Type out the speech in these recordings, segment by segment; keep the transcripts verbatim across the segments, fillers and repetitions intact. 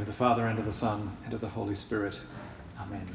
of the Father, and of the Son, and of the Holy Spirit. Amen.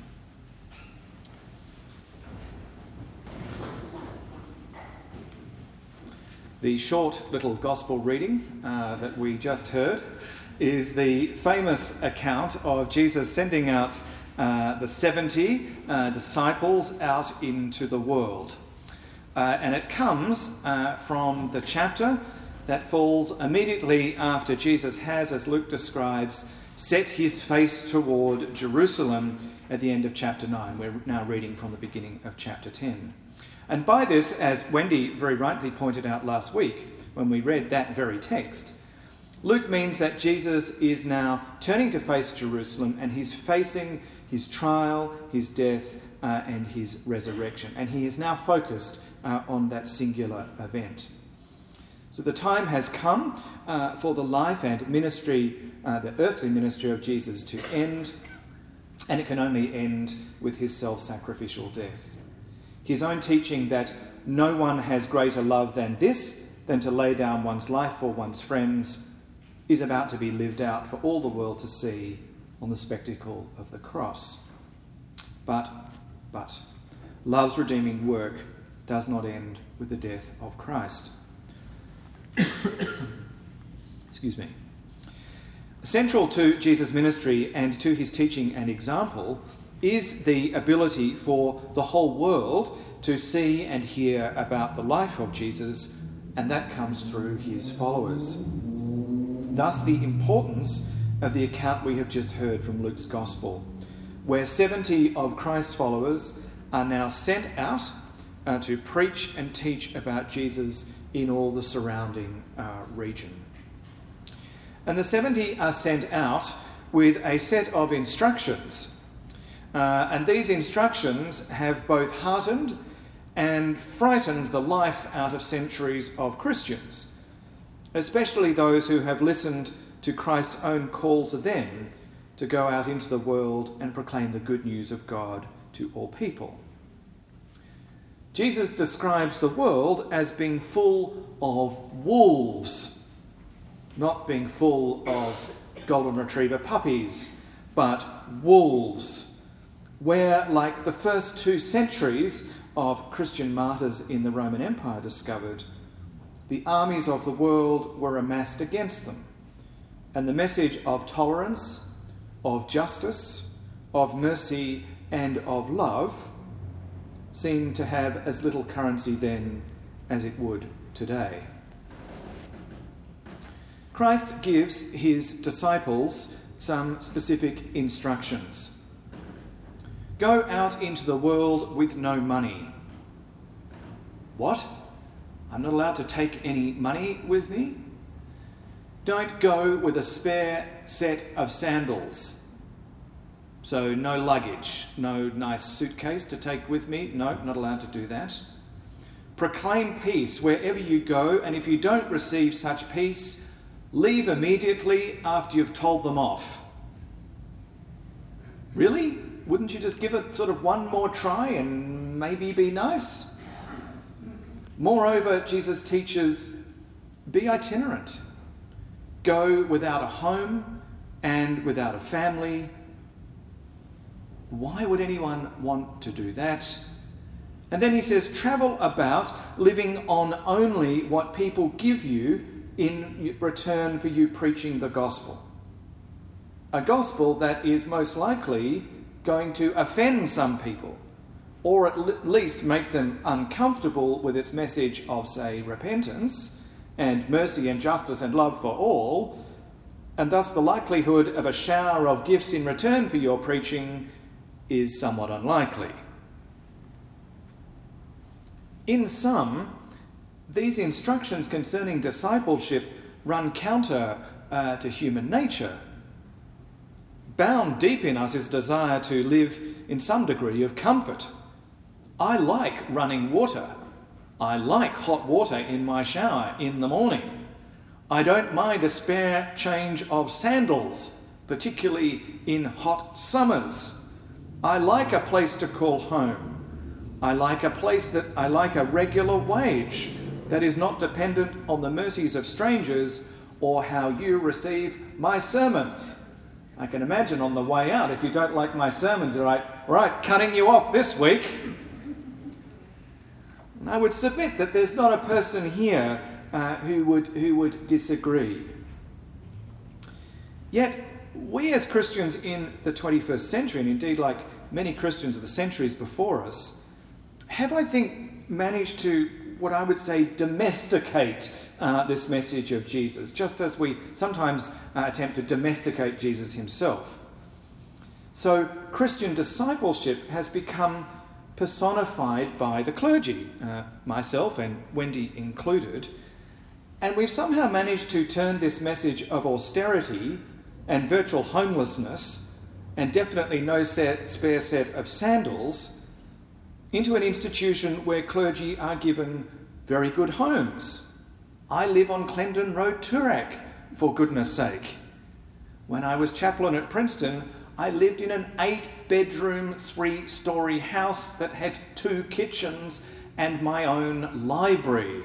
The short little gospel reading uh, that we just heard is the famous account of Jesus sending out uh, the seventy uh, disciples out into the world. Uh, and it comes uh, from the chapter that falls immediately after Jesus has, as Luke describes, set his face toward Jerusalem at the end of chapter nine. We're now reading from the beginning of chapter ten. And by this, as Wendy very rightly pointed out last week when we read that very text, Luke means that Jesus is now turning to face Jerusalem and he's facing his trial, his death, uh, and his resurrection. And he is now focused uh, on that singular event. So the time has come uh, for the life and ministry, uh, the earthly ministry of Jesus to end, and it can only end with his self-sacrificial death. His own teaching that no one has greater love than this, than to lay down one's life for one's friends, is about to be lived out for all the world to see on the spectacle of the cross. But, but, love's redeeming work does not end with the death of Christ. Excuse me. Central to Jesus' ministry and to his teaching and example is the ability for the whole world to see and hear about the life of Jesus, and that comes through his followers. Thus, the importance of the account we have just heard from Luke's Gospel, where seventy of Christ's followers are now sent out uh, to preach and teach about Jesus in all the surrounding uh, region. And the seventy are sent out with a set of instructions. Uh, and these instructions have both heartened and frightened the life out of centuries of Christians, especially those who have listened to Christ's own call to them to go out into the world and proclaim the good news of God to all people. Jesus describes the world as being full of wolves, not being full of golden retriever puppies, but wolves, where, like the first two centuries of Christian martyrs in the Roman Empire discovered, the armies of the world were amassed against them, and the message of tolerance, of justice, of mercy, and of love seemed to have as little currency then as it would today. Christ gives his disciples some specific instructions. Go out into the world with no money. What? I'm not allowed to take any money with me? Don't go with a spare set of sandals. So no luggage, no nice suitcase to take with me. No, not allowed to do that. Proclaim peace wherever you go, and if you don't receive such peace, leave immediately after you've told them off. Really? Wouldn't you just give it sort of one more try and maybe be nice? Moreover, Jesus teaches, be itinerant. Go without a home and without a family. Why would anyone want to do that? And then he says, travel about living on only what people give you in return for you preaching the gospel. A gospel that is most likely going to offend some people, or at least make them uncomfortable with its message of, say, repentance and mercy and justice and love for all, and thus the likelihood of a shower of gifts in return for your preaching is somewhat unlikely. In sum, these instructions concerning discipleship run counter uh, to human nature. Bound deep in us is a desire to live in some degree of comfort. I like running water. I like hot water in my shower in the morning. I don't mind a spare change of sandals, particularly in hot summers. I like a place to call home. I like a place that I like a regular wage that is not dependent on the mercies of strangers or how you receive my sermons. I can imagine on the way out, if you don't like my sermons, all right, all right, cutting you off this week. And I would submit that there's not a person here uh, who would who would disagree. Yet, we as Christians in the twenty-first century, and indeed like many Christians of the centuries before us, have, I think, managed to, what I would say, domesticate uh, this message of Jesus, just as we sometimes uh, attempt to domesticate Jesus himself. So Christian discipleship has become personified by the clergy, uh, myself and Wendy included, and we've somehow managed to turn this message of austerity and virtual homelessness, and definitely no set, spare set of sandals, into an institution where clergy are given very good homes. I live on Clendon Road, Toorak, for goodness sake. When I was chaplain at Princeton, I lived in an eight-bedroom, three-storey house that had two kitchens and my own library.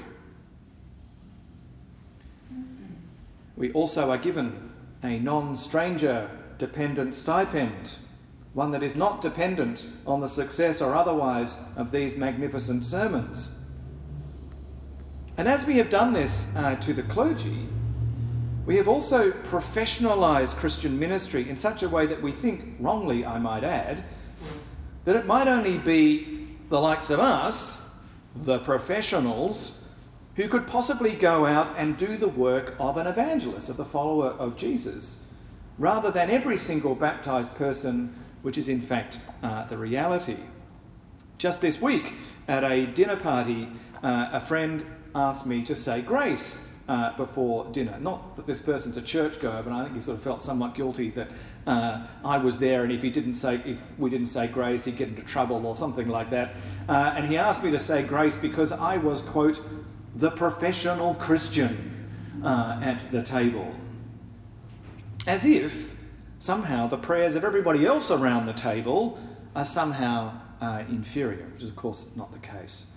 We also are given a non-stranger dependent stipend, one that is not dependent on the success or otherwise of these magnificent sermons. And as we have done this uh, to the clergy, we have also professionalised Christian ministry in such a way that we think, wrongly I might add, that it might only be the likes of us, the professionals, who could possibly go out and do the work of an evangelist, of the follower of Jesus, rather than every single baptised person, which is in fact uh, the reality. Just this week, at a dinner party, uh, a friend asked me to say grace uh, before dinner. Not that this person's a churchgoer, but I think he sort of felt somewhat guilty that uh, I was there, and if he didn't say, if we didn't say grace, he'd get into trouble or something like that. Uh, and he asked me to say grace because I was, quote, the professional Christian uh, at the table. As if somehow the prayers of everybody else around the table are somehow uh, inferior, which is of course not the case.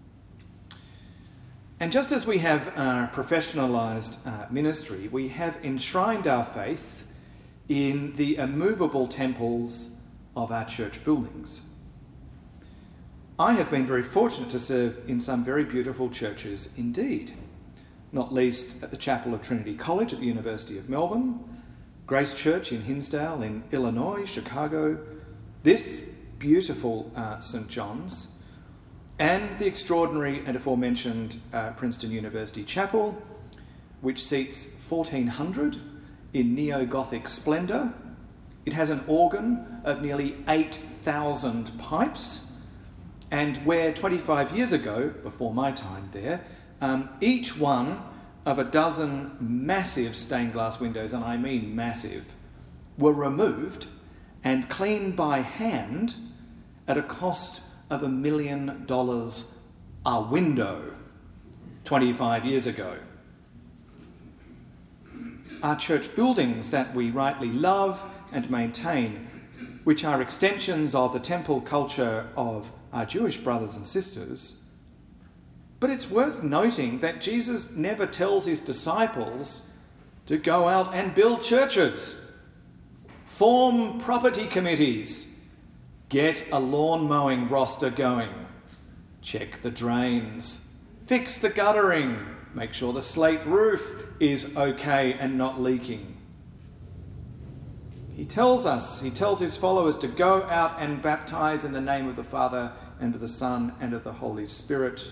And just as we have uh, professionalised uh, ministry, we have enshrined our faith in the immovable temples of our church buildings. I have been very fortunate to serve in some very beautiful churches indeed, not least at the Chapel of Trinity College at the University of Melbourne, Grace Church in Hinsdale in Illinois, Chicago, this beautiful uh, Saint John's, and the extraordinary and aforementioned uh, Princeton University Chapel, which seats fourteen hundred in neo-Gothic splendour. It has an organ of nearly eight thousand pipes, and where twenty-five years ago, before my time there, um, each one of a dozen massive stained glass windows, and I mean massive, were removed and cleaned by hand at a cost of a million dollars a window twenty-five years ago. Our church buildings that we rightly love and maintain, which are extensions of the temple culture of our Jewish brothers and sisters. But it's worth noting that Jesus never tells his disciples to go out and build churches, form property committees, get a lawn mowing roster going, check the drains, fix the guttering, make sure the slate roof is okay and not leaking. He tells us, he tells his followers to go out and baptize in the name of the Father and of the Son and of the Holy Spirit.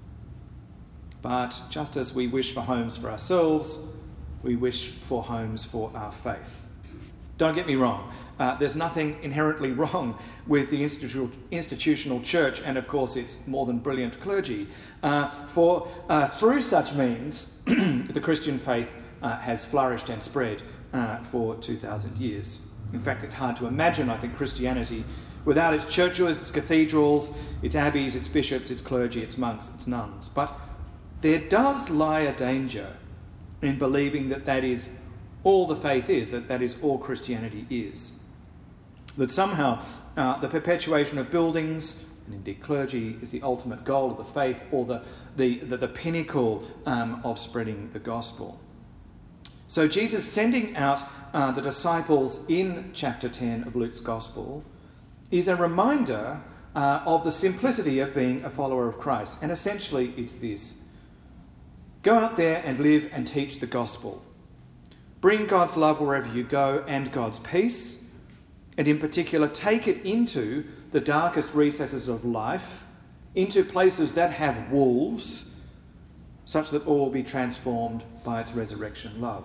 But just as we wish for homes for ourselves, we wish for homes for our faith. Don't get me wrong. Uh, there's nothing inherently wrong with the institu- institutional church and, of course, its more than brilliant clergy. Uh, for uh, through such means, the Christian faith uh, has flourished and spread uh, for two thousand years. In fact, it's hard to imagine, I think, Christianity without its churches, its cathedrals, its abbeys, its bishops, its clergy, its monks, its nuns. But there does lie a danger in believing that that is all the faith is, that that is all Christianity is. That somehow uh, the perpetuation of buildings, and indeed clergy, is the ultimate goal of the faith, or the, the, the, the pinnacle um, of spreading the gospel. So Jesus sending out uh, the disciples in chapter ten of Luke's Gospel is a reminder uh, of the simplicity of being a follower of Christ. And essentially it's this: go out there and live and teach the gospel. Bring God's love wherever you go and God's peace, and in particular take it into the darkest recesses of life, into places that have wolves, such that all will be transformed by its resurrection love.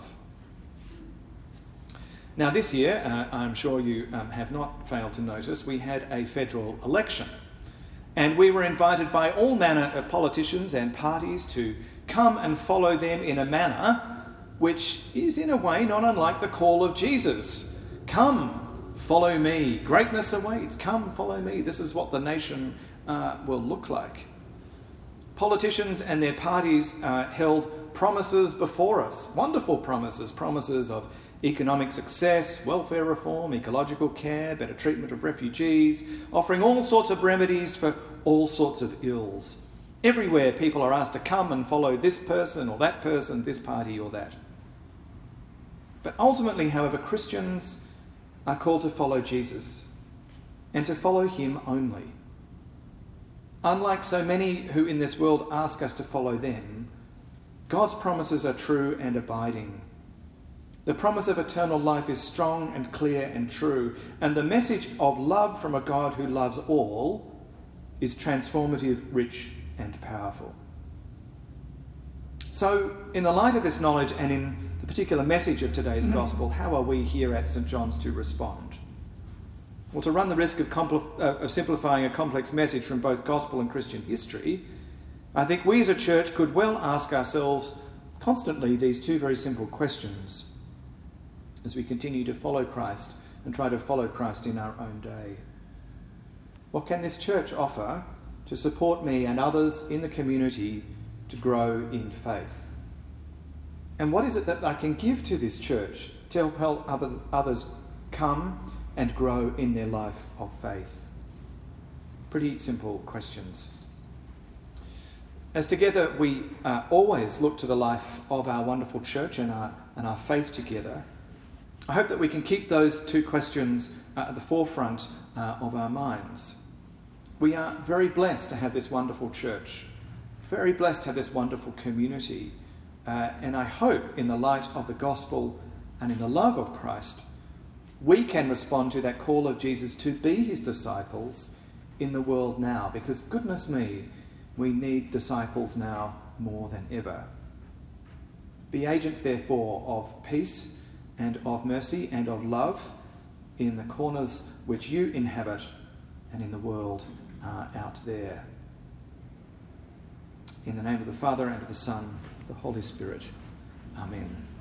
Now this year, uh, I'm sure you um, have not failed to notice, we had a federal election. And we were invited by all manner of politicians and parties to come and follow them in a manner which is in a way not unlike the call of Jesus. Come, follow me. Greatness awaits. Come, follow me. This is what the nation uh, will look like. Politicians and their parties uh, held promises before us, wonderful promises, promises of economic success, welfare reform, ecological care, better treatment of refugees, offering all sorts of remedies for all sorts of ills. Everywhere people are asked to come and follow this person or that person, this party or that. But ultimately, however, Christians are called to follow Jesus and to follow him only. Unlike so many who in this world ask us to follow them, God's promises are true and abiding. The promise of eternal life is strong and clear and true, and the message of love from a God who loves all is transformative, rich, and powerful. So, in the light of this knowledge and in the particular message of today's gospel, how are we here at St John's to respond? Well, to run the risk of, compl- uh, of simplifying a complex message from both gospel and Christian history, I think we as a church could well ask ourselves constantly these two very simple questions as we continue to follow Christ and try to follow Christ in our own day. What can this church offer to support me and others in the community to grow in faith? And what is it that I can give to this church to help others come and grow in their life of faith? Pretty simple questions. As together we uh, always look to the life of our wonderful church and our, and our faith together, I hope that we can keep those two questions uh, at the forefront uh, of our minds. We are very blessed to have this wonderful church, very blessed to have this wonderful community, uh, and I hope in the light of the gospel and in the love of Christ, we can respond to that call of Jesus to be his disciples in the world now, because goodness me, we need disciples now more than ever. Be agents, therefore, of peace and of mercy and of love in the corners which you inhabit and in the world uh, out there. In the name of the Father, and of the Son, the Holy Spirit. Amen.